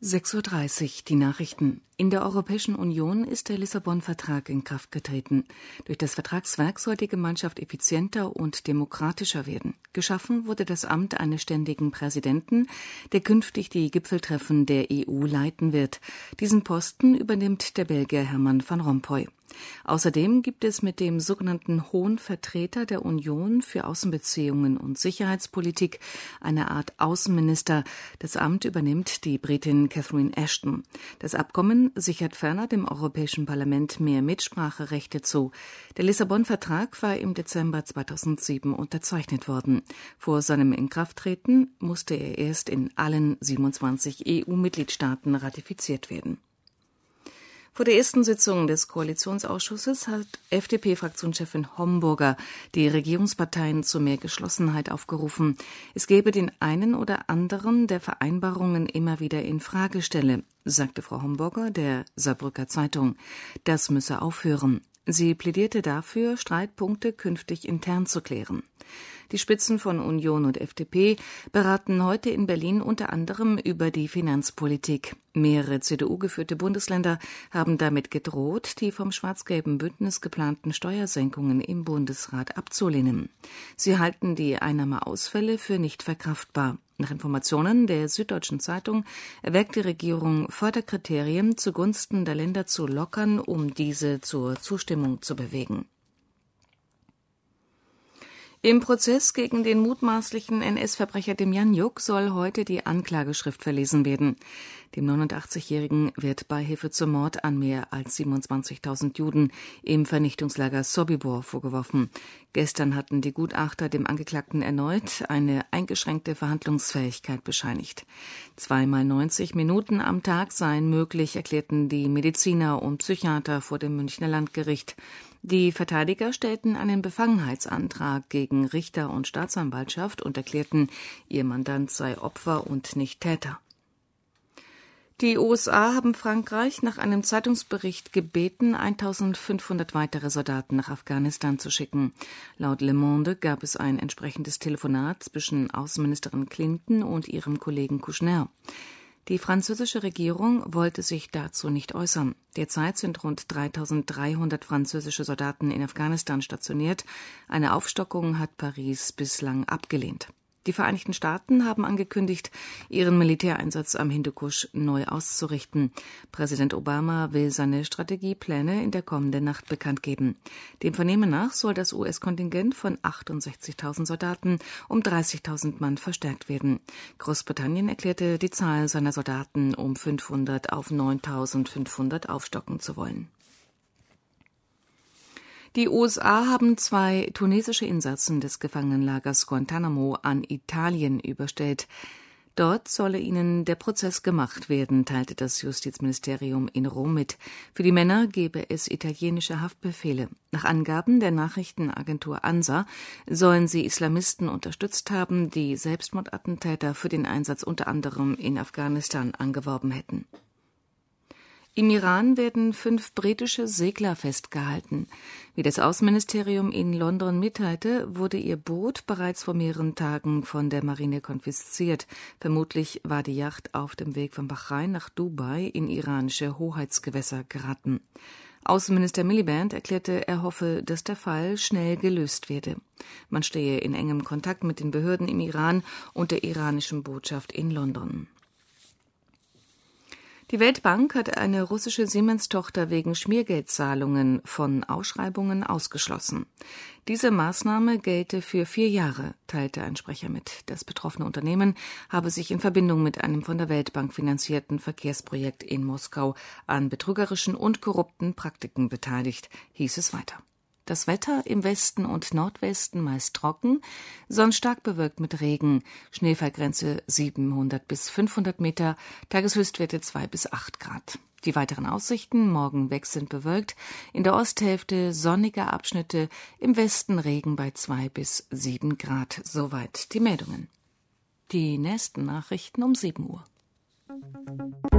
6:30 Uhr, die Nachrichten. In der Europäischen Union ist der Lissabon-Vertrag in Kraft getreten. Durch das Vertragswerk soll die Gemeinschaft effizienter und demokratischer werden. Geschaffen wurde das Amt eines ständigen Präsidenten, der künftig die Gipfeltreffen der EU leiten wird. Diesen Posten übernimmt der Belgier Herman Van Rompuy. Außerdem gibt es mit dem sogenannten Hohen Vertreter der Union für Außenbeziehungen und Sicherheitspolitik eine Art Außenminister. Das Amt übernimmt die Britin Catherine Ashton. Das Abkommen sichert ferner dem Europäischen Parlament mehr Mitspracherechte zu. Der Lissabon-Vertrag war im Dezember 2007 unterzeichnet worden. Vor seinem Inkrafttreten musste er erst in allen 27 EU-Mitgliedstaaten ratifiziert werden. Vor der ersten Sitzung des Koalitionsausschusses hat FDP-Fraktionschefin Homburger die Regierungsparteien zu mehr Geschlossenheit aufgerufen. Es gebe den einen oder anderen, der Vereinbarungen immer wieder in Frage stelle, sagte Frau Homburger der Saarbrücker Zeitung. Das müsse aufhören. Sie plädierte dafür, Streitpunkte künftig intern zu klären. Die Spitzen von Union und FDP beraten heute in Berlin unter anderem über die Finanzpolitik. Mehrere CDU-geführte Bundesländer haben damit gedroht, die vom schwarz-gelben Bündnis geplanten Steuersenkungen im Bundesrat abzulehnen. Sie halten die Einnahmeausfälle für nicht verkraftbar. Nach Informationen der Süddeutschen Zeitung erwägt die Regierung, Förderkriterien zugunsten der Länder zu lockern, um diese zur Zustimmung zu bewegen. Im Prozess gegen den mutmaßlichen NS-Verbrecher Demjanjuk soll heute die Anklageschrift verlesen werden. Dem 89-Jährigen wird Beihilfe zum Mord an mehr als 27.000 Juden im Vernichtungslager Sobibor vorgeworfen. Gestern hatten die Gutachter dem Angeklagten erneut eine eingeschränkte Verhandlungsfähigkeit bescheinigt. 2x90 Minuten am Tag seien möglich, erklärten die Mediziner und Psychiater vor dem Münchner Landgericht. Die Verteidiger stellten einen Befangenheitsantrag gegen Richter und Staatsanwaltschaft und erklärten, ihr Mandant sei Opfer und nicht Täter. Die USA haben Frankreich nach einem Zeitungsbericht gebeten, 1.500 weitere Soldaten nach Afghanistan zu schicken. Laut Le Monde gab es ein entsprechendes Telefonat zwischen Außenministerin Clinton und ihrem Kollegen Kouchner. Die französische Regierung wollte sich dazu nicht äußern. Derzeit sind rund 3.300 französische Soldaten in Afghanistan stationiert. Eine Aufstockung hat Paris bislang abgelehnt. Die Vereinigten Staaten haben angekündigt, ihren Militäreinsatz am Hindukusch neu auszurichten. Präsident Obama will seine Strategiepläne in der kommenden Nacht bekannt geben. Dem Vernehmen nach soll das US-Kontingent von 68.000 Soldaten um 30.000 Mann verstärkt werden. Großbritannien erklärte, die Zahl seiner Soldaten um 500 auf 9.500 aufstocken zu wollen. Die USA haben 2 tunesische Insassen des Gefangenenlagers Guantanamo an Italien überstellt. Dort solle ihnen der Prozess gemacht werden, teilte das Justizministerium in Rom mit. Für die Männer gebe es italienische Haftbefehle. Nach Angaben der Nachrichtenagentur ANSA sollen sie Islamisten unterstützt haben, die Selbstmordattentäter für den Einsatz unter anderem in Afghanistan angeworben hätten. Im Iran werden 5 britische Segler festgehalten. Wie das Außenministerium in London mitteilte, wurde ihr Boot bereits vor mehreren Tagen von der Marine konfisziert. Vermutlich war die Yacht auf dem Weg von Bahrain nach Dubai in iranische Hoheitsgewässer geraten. Außenminister Miliband erklärte, er hoffe, dass der Fall schnell gelöst werde. Man stehe in engem Kontakt mit den Behörden im Iran und der iranischen Botschaft in London. Die Weltbank hat eine russische Siemens-Tochter wegen Schmiergeldzahlungen von Ausschreibungen ausgeschlossen. Diese Maßnahme gelte für 4 Jahre, teilte ein Sprecher mit. Das betroffene Unternehmen habe sich in Verbindung mit einem von der Weltbank finanzierten Verkehrsprojekt in Moskau an betrügerischen und korrupten Praktiken beteiligt, hieß es weiter. Das Wetter im Westen und Nordwesten meist trocken, sonst stark bewölkt mit Regen, Schneefallgrenze 700 bis 500 Meter, Tageshöchstwerte 2 bis 8 Grad. Die weiteren Aussichten: morgen wechselnd bewölkt, in der Osthälfte sonnige Abschnitte, im Westen Regen bei 2 bis 7 Grad. Soweit die Meldungen. Die nächsten Nachrichten um 7 Uhr.